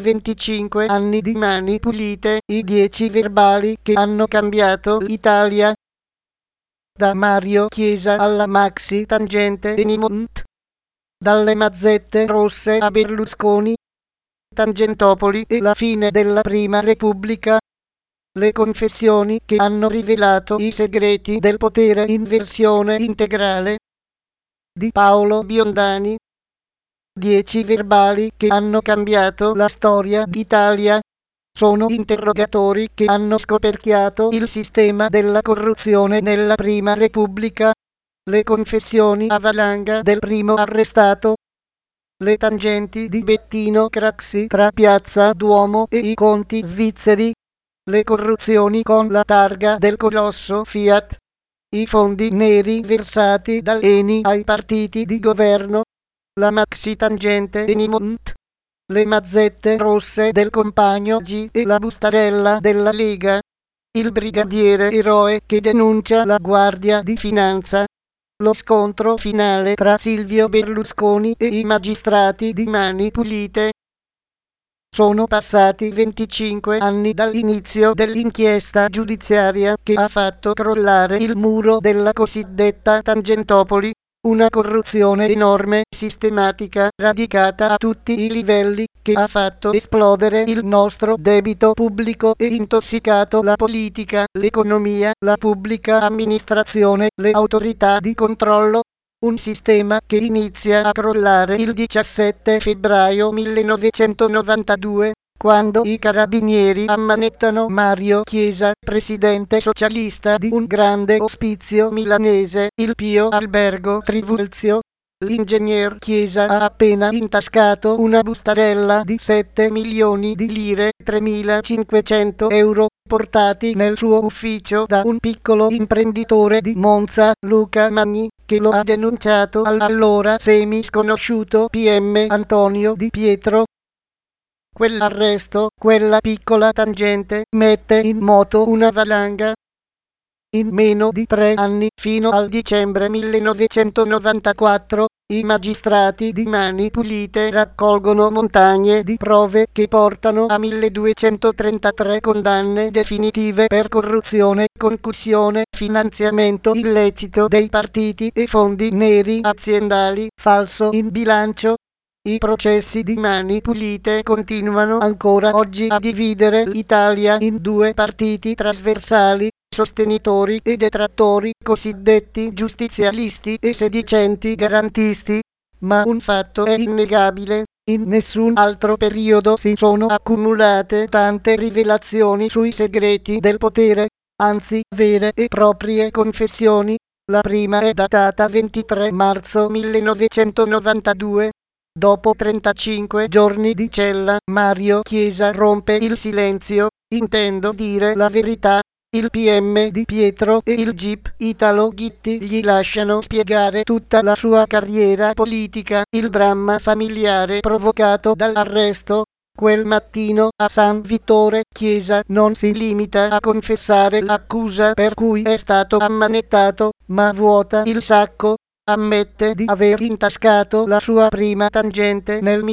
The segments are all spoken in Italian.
25 anni di Mani Pulite, i 10 verbali che hanno cambiato l'Italia. Da Mario Chiesa alla maxi tangente Enimont, dalle mazzette rosse a Berlusconi, Tangentopoli e la fine della Prima Repubblica. Le confessioni che hanno rivelato i segreti del potere in versione integrale di Paolo Biondani. 10 verbali che hanno cambiato la storia d'Italia. Sono interrogatori che hanno scoperchiato il sistema della corruzione nella Prima Repubblica. Le confessioni a valanga del primo arrestato. Le tangenti di Bettino Craxi tra Piazza Duomo e i conti svizzeri. Le corruzioni con la targa del colosso Fiat. I fondi neri versati dall'ENI ai partiti di governo. La maxi tangente Enimont. Le mazzette rosse del compagno G e la bustarella della Lega. Il brigadiere eroe che denuncia la Guardia di Finanza. Lo scontro finale tra Silvio Berlusconi e i magistrati di Mani Pulite. Sono passati 25 anni dall'inizio dell'inchiesta giudiziaria che ha fatto crollare il muro della cosiddetta Tangentopoli, una corruzione enorme, sistematica, radicata a tutti i livelli, che ha fatto esplodere il nostro debito pubblico e intossicato la politica, l'economia, la pubblica amministrazione, le autorità di controllo. Un sistema che inizia a crollare il 17 febbraio 1992, quando i carabinieri ammanettano Mario Chiesa, presidente socialista di un grande ospizio milanese, il Pio Albergo Trivulzio. L'ingegner Chiesa ha appena intascato una bustarella di 7 milioni di lire, 3.500 euro, portati nel suo ufficio da un piccolo imprenditore di Monza, Luca Magni, che lo ha denunciato all'allora semi-sconosciuto PM Antonio Di Pietro. Quell'arresto, quella piccola tangente, mette in moto una valanga. In meno di 3 anni, fino al dicembre 1994, i magistrati di Mani Pulite raccolgono montagne di prove che portano a 1233 condanne definitive per corruzione, concussione, finanziamento illecito dei partiti e fondi neri aziendali, falso in bilancio. I processi di Mani Pulite continuano ancora oggi a dividere l'Italia in 2 partiti trasversali, sostenitori e detrattori, cosiddetti giustizialisti e sedicenti garantisti. Ma un fatto è innegabile: in nessun altro periodo si sono accumulate tante rivelazioni sui segreti del potere, anzi vere e proprie confessioni. La prima è datata 23 marzo 1992. Dopo 35 giorni di cella, Mario Chiesa rompe il silenzio, intendo dire la verità. Il PM Di Pietro e il GIP Italo Ghitti gli lasciano spiegare tutta la sua carriera politica, il dramma familiare provocato dall'arresto. Quel mattino a San Vittore Chiesa non si limita a confessare l'accusa per cui è stato ammanettato, ma vuota il sacco. Ammette di aver intascato la sua prima tangente nel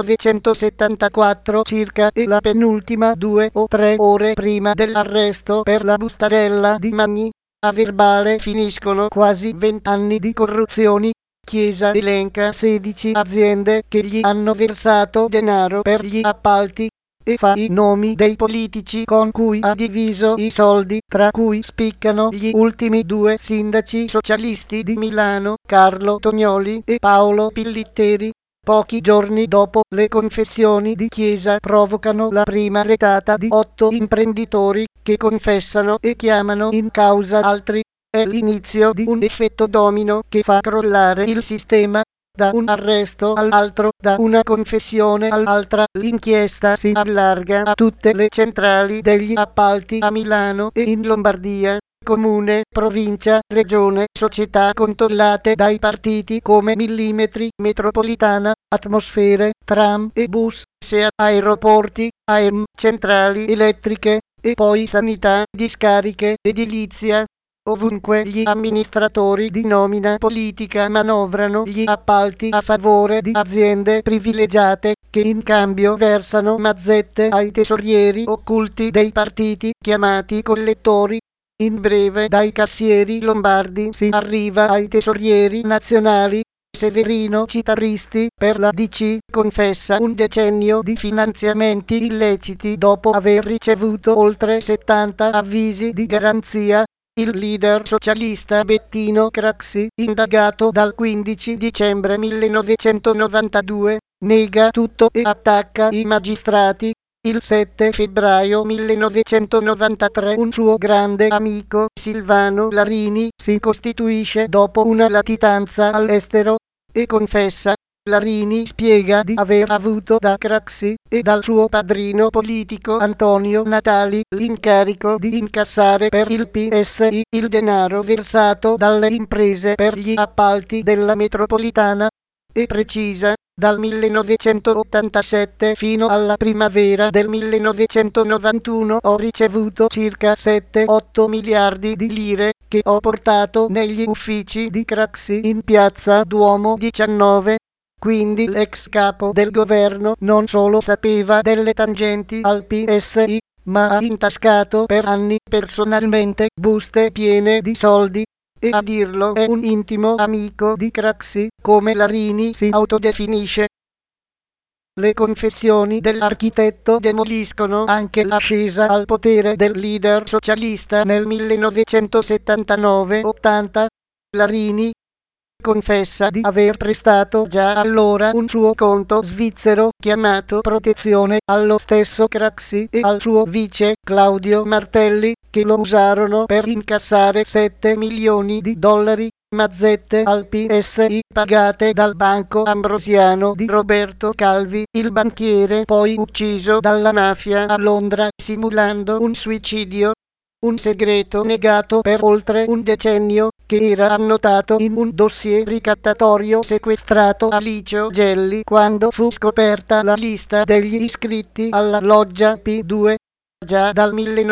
1974 circa e la penultima 2 o 3 ore prima dell'arresto per la bustarella di Magni. A verbale finiscono quasi 20 anni di corruzioni. Chiesa elenca 16 aziende che gli hanno versato denaro per gli appalti e fa i nomi dei politici con cui ha diviso i soldi, tra cui spiccano gli ultimi 2 sindaci socialisti di Milano, Carlo Tognoli e Paolo Pillitteri. Pochi giorni dopo, le confessioni di Chiesa provocano la prima retata di 8 imprenditori che confessano e chiamano in causa altri. È l'inizio di un effetto domino che fa crollare il sistema. Da un arresto all'altro, da una confessione all'altra, l'inchiesta si allarga a tutte le centrali degli appalti a Milano e in Lombardia. Comune, provincia, regione, società controllate dai partiti come Millimetri, Metropolitana, Atmosfere, Tram e Bus, SEA, aeroporti, AEM, centrali elettriche, e poi sanità, discariche, edilizia. Ovunque gli amministratori di nomina politica manovrano gli appalti a favore di aziende privilegiate che in cambio versano mazzette ai tesorieri occulti dei partiti chiamati collettori. In breve, dai cassieri lombardi si arriva ai tesorieri nazionali. Severino Citaristi, per la DC, confessa un decennio di finanziamenti illeciti dopo aver ricevuto oltre 70 avvisi di garanzia. Il leader socialista Bettino Craxi, indagato dal 15 dicembre 1992, nega tutto e attacca i magistrati. Il 7 febbraio 1993 un suo grande amico, Silvano Larini, si costituisce dopo una latitanza all'estero e confessa. Larini spiega di aver avuto da Craxi e dal suo padrino politico Antonio Natali l'incarico di incassare per il PSI il denaro versato dalle imprese per gli appalti della metropolitana, e precisa: dal 1987 fino alla primavera del 1991 ho ricevuto circa 7-8 miliardi di lire che ho portato negli uffici di Craxi in piazza Duomo 19. Quindi l'ex capo del governo non solo sapeva delle tangenti al PSI, ma ha intascato per anni personalmente buste piene di soldi. E a dirlo è un intimo amico di Craxi, come Larini si autodefinisce. Le confessioni dell'architetto demoliscono anche l'ascesa al potere del leader socialista nel 1979-80. Larini confessa di aver prestato già allora un suo conto svizzero chiamato Protezione allo stesso Craxi e al suo vice Claudio Martelli, che lo usarono per incassare 7 milioni di dollari, mazzette al PSI pagate dal Banco Ambrosiano di Roberto Calvi, il banchiere poi ucciso dalla mafia a Londra simulando un suicidio. Un segreto negato per oltre un decennio, che era annotato in un dossier ricattatorio sequestrato a Licio Gelli quando fu scoperta la lista degli iscritti alla loggia P2. Già dal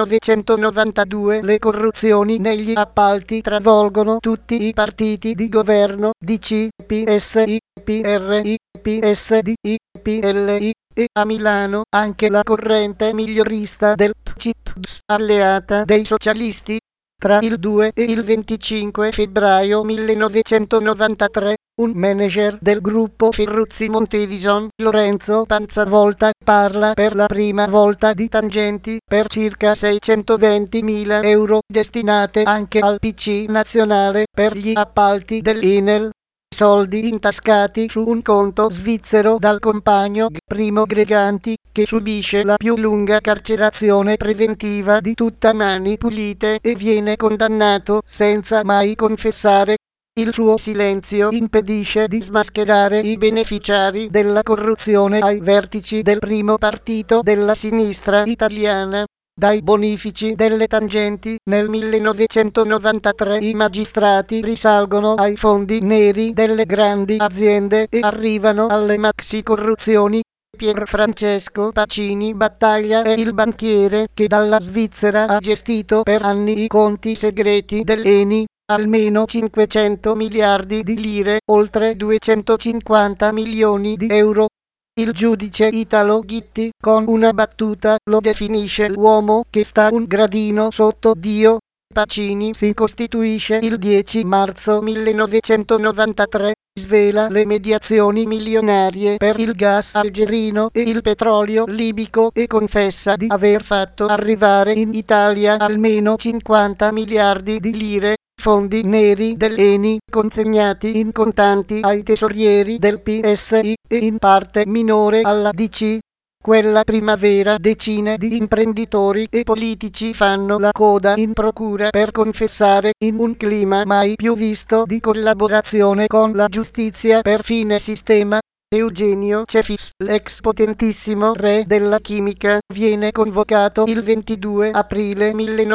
1992 le corruzioni negli appalti travolgono tutti i partiti di governo, DC, PSI, PRI, PSD, PLI, e a Milano anche la corrente migliorista del PCIPS, alleata dei socialisti. Tra il 2 e il 25 febbraio 1993, un manager del gruppo Ferruzzi Montedison, Lorenzo Panzavolta, parla per la prima volta di tangenti per circa 620.000 euro destinate anche al PC nazionale per gli appalti dell'Enel. Soldi intascati su un conto svizzero dal compagno Primo Greganti, che subisce la più lunga carcerazione preventiva di tutta Mani Pulite e viene condannato senza mai confessare. Il suo silenzio impedisce di smascherare i beneficiari della corruzione ai vertici del primo partito della sinistra italiana. Dai bonifici delle tangenti nel 1993 i magistrati risalgono ai fondi neri delle grandi aziende e arrivano alle maxi corruzioni. Pier Francesco Pacini Battaglia è il banchiere che dalla Svizzera ha gestito per anni i conti segreti dell'ENI, almeno 500 miliardi di lire, oltre 250 milioni di euro. Il giudice Italo Ghitti, con una battuta, lo definisce l'uomo che sta un gradino sotto Dio. Pacini si costituisce il 10 marzo 1993, svela le mediazioni milionarie per il gas algerino e il petrolio libico e confessa di aver fatto arrivare in Italia almeno 50 miliardi di lire, fondi neri dell'ENI, consegnati in contanti ai tesorieri del PSI e in parte minore alla DC. Quella primavera decine di imprenditori e politici fanno la coda in procura per confessare, in un clima mai più visto di collaborazione con la giustizia per fine sistema. Eugenio Cefis, l'ex potentissimo re della chimica, viene convocato il 22 aprile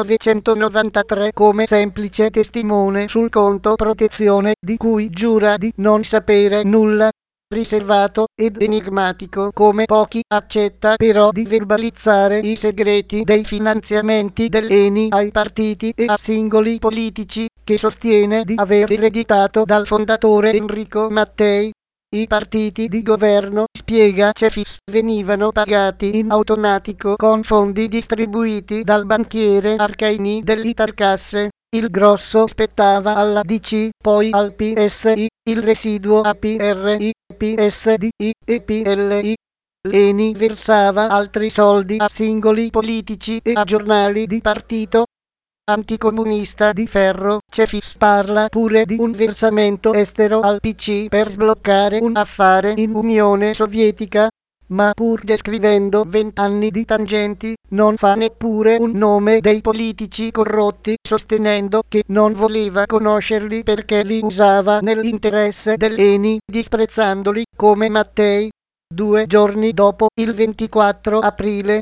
1993 come semplice testimone sul conto Protezione, di cui giura di non sapere nulla. riservato ed enigmatico come pochi, accetta però di verbalizzare i segreti dei finanziamenti dell'ENI ai partiti e a singoli politici che sostiene di aver ereditato dal fondatore Enrico Mattei. I partiti di governo, spiega Cefis, venivano pagati in automatico con fondi distribuiti dal banchiere Arcaini dell'Italcasse. Il grosso spettava alla DC, poi al PSI, il residuo a PRI, PSD e PLI. L'ENI versava altri soldi a singoli politici e a giornali di partito. Anticomunista di ferro, Cefis parla pure di un versamento estero al PC per sbloccare un affare in Unione Sovietica, ma pur descrivendo 20 anni di tangenti, non fa neppure un nome dei politici corrotti, sostenendo che non voleva conoscerli perché li usava nell'interesse dell'ENI, disprezzandoli come Mattei. 2 giorni dopo, il 24 aprile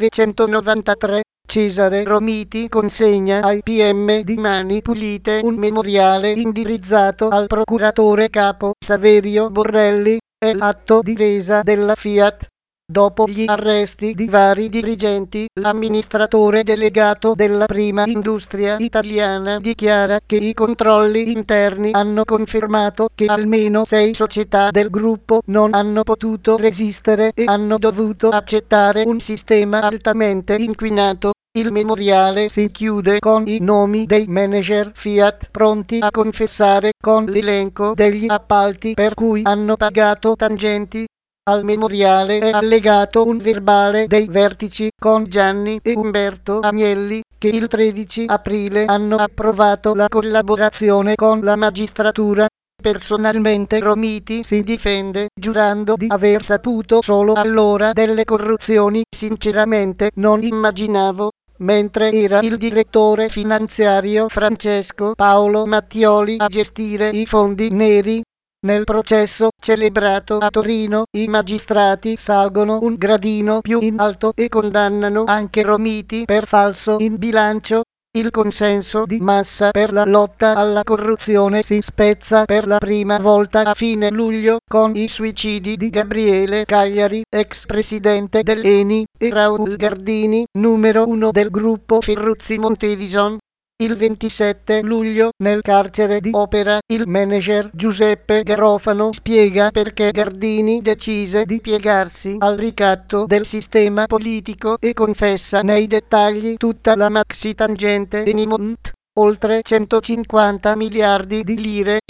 1993, Cesare Romiti consegna ai PM di Mani Pulite un memoriale indirizzato al procuratore capo Saverio Borrelli. È l'atto di resa della Fiat. Dopo gli arresti di vari dirigenti, l'amministratore delegato della prima industria italiana dichiara che i controlli interni hanno confermato che almeno 6 società del gruppo non hanno potuto resistere e hanno dovuto accettare un sistema altamente inquinato. Il memoriale si chiude con i nomi dei manager Fiat pronti a confessare con l'elenco degli appalti per cui hanno pagato tangenti. Al memoriale è allegato un verbale dei vertici con Gianni e Umberto Agnelli, che il 13 aprile hanno approvato la collaborazione con la magistratura. Personalmente Romiti si difende, giurando di aver saputo solo allora delle corruzioni. Sinceramente non immaginavo, mentre era il direttore finanziario Francesco Paolo Mattioli a gestire i fondi neri. Nel processo celebrato a Torino, i magistrati salgono un gradino più in alto e condannano anche Romiti per falso in bilancio. Il consenso di massa per la lotta alla corruzione si spezza per la prima volta a fine luglio con i suicidi di Gabriele Cagliari, ex presidente dell'ENI, e Raul Gardini, numero 1 del gruppo Ferruzzi Montedison. Il 27 luglio, nel carcere di Opera, il manager Giuseppe Garofano spiega perché Gardini decise di piegarsi al ricatto del sistema politico e confessa nei dettagli tutta la maxi tangente Enimont. Oltre 150 miliardi di lire,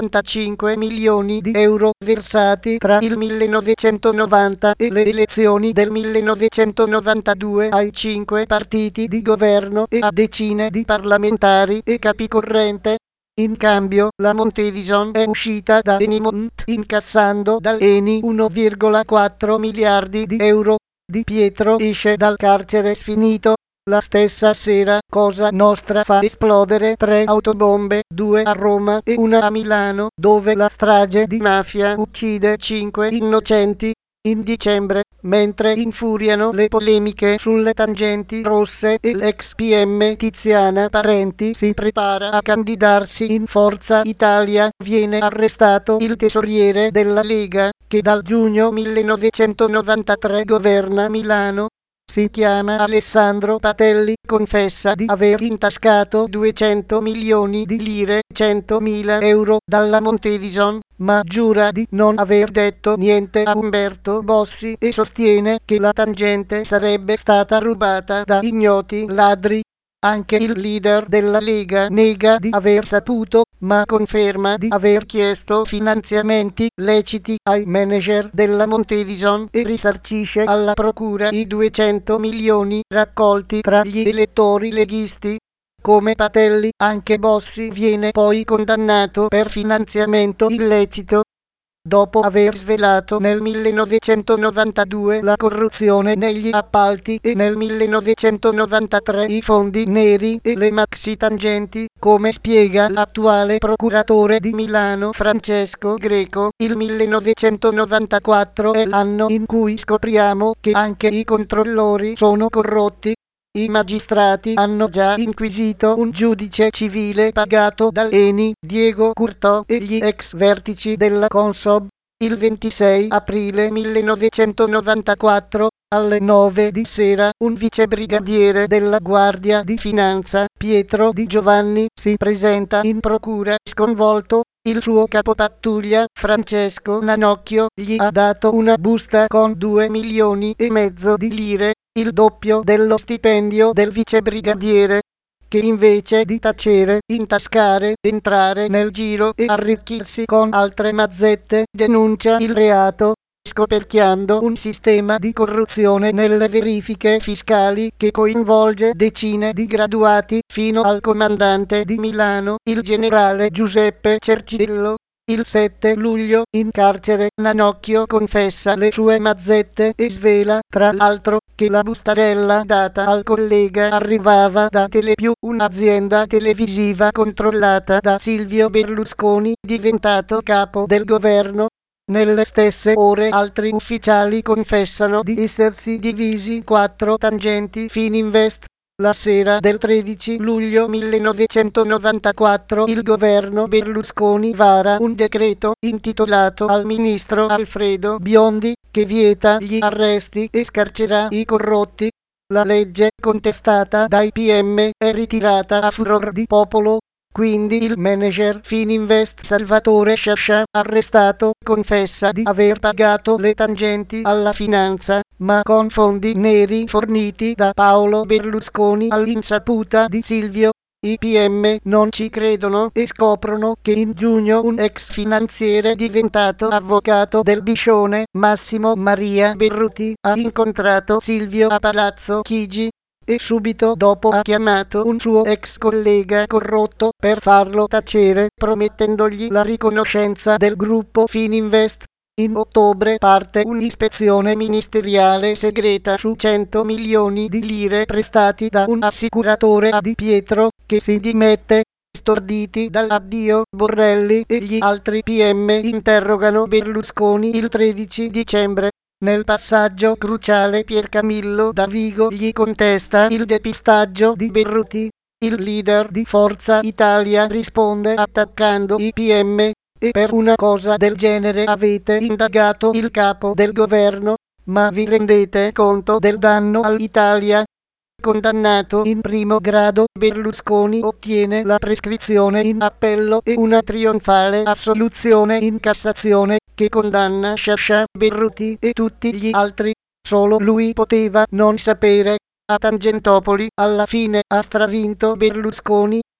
75 milioni di euro versati tra il 1990 e le elezioni del 1992 ai 5 partiti di governo e a decine di parlamentari e capicorrente. In cambio, la Montedison è uscita da Enimont incassando dall'ENI 1,4 miliardi di euro. Di Pietro esce dal carcere sfinito. La stessa sera Cosa Nostra fa esplodere 3 autobombe, 2 a Roma e una a Milano, dove la strage di mafia uccide 5 innocenti. In dicembre, mentre infuriano le polemiche sulle tangenti rosse e l'ex PM Tiziana Parenti si prepara a candidarsi in Forza Italia, viene arrestato il tesoriere della Lega, che dal giugno 1993 governa Milano. Si chiama Alessandro Patelli, confessa di aver intascato 200 milioni di lire, 100.000 euro, dalla Montedison, ma giura di non aver detto niente a Umberto Bossi e sostiene che la tangente sarebbe stata rubata da ignoti ladri. Anche il leader della Lega nega di aver saputo, ma conferma di aver chiesto finanziamenti leciti ai manager della Montedison e risarcisce alla procura i 200 milioni raccolti tra gli elettori leghisti. Come Patelli, anche Bossi viene poi condannato per finanziamento illecito. Dopo aver svelato nel 1992 la corruzione negli appalti e nel 1993 i fondi neri e le maxi tangenti, come spiega l'attuale procuratore di Milano Francesco Greco, il 1994 è l'anno in cui scopriamo che anche i controllori sono corrotti. I magistrati hanno già inquisito un giudice civile pagato dall'ENI, Diego Curtò, e gli ex vertici della Consob. Il 26 aprile 1994, alle 9 di sera, un vicebrigadiere della Guardia di Finanza, Pietro Di Giovanni, si presenta in procura sconvolto. Il suo capopattuglia, Francesco Nanocchio, gli ha dato una busta con 2,5 milioni di lire, il doppio dello stipendio del vicebrigadiere, che invece di tacere, intascare, entrare nel giro e arricchirsi con altre mazzette, denuncia il reato, scoperchiando un sistema di corruzione nelle verifiche fiscali che coinvolge decine di graduati, fino al comandante di Milano, il generale Giuseppe Cerciello. Il 7 luglio, in carcere, Nanocchio confessa le sue mazzette e svela, tra l'altro, che la bustarella data al collega arrivava da Telepiù, un'azienda televisiva controllata da Silvio Berlusconi, diventato capo del governo. Nelle stesse ore altri ufficiali confessano di essersi divisi 4 tangenti Fininvest. La sera del 13 luglio 1994 il governo Berlusconi vara un decreto intitolato al ministro Alfredo Biondi che vieta gli arresti e scarcerà i corrotti. La legge contestata dai PM è ritirata a furor di popolo. Quindi il manager Fininvest Salvatore Sciascia, arrestato, confessa di aver pagato le tangenti alla finanza, ma con fondi neri forniti da Paolo Berlusconi all'insaputa di Silvio. I PM non ci credono e scoprono che in giugno un ex finanziere diventato avvocato del Biscione, Massimo Maria Berruti, ha incontrato Silvio a Palazzo Chigi e subito dopo ha chiamato un suo ex collega corrotto per farlo tacere, promettendogli la riconoscenza del gruppo Fininvest. In ottobre parte un'ispezione ministeriale segreta su 100 milioni di lire prestati da un assicuratore a Di Pietro, che si dimette. Storditi dall'addio, Borrelli e gli altri PM interrogano Berlusconi il 13 dicembre. Nel passaggio cruciale Piercamillo Davigo gli contesta il depistaggio di Berruti. Il leader di Forza Italia risponde attaccando i PM. E per una cosa del genere avete indagato il capo del governo, ma vi rendete conto del danno all'Italia? Condannato in primo grado, Berlusconi ottiene la prescrizione in appello e una trionfale assoluzione in Cassazione, che condanna Sciascia, Berruti e tutti gli altri. Solo lui poteva non sapere. A Tangentopoli, alla fine, ha stravinto Berlusconi.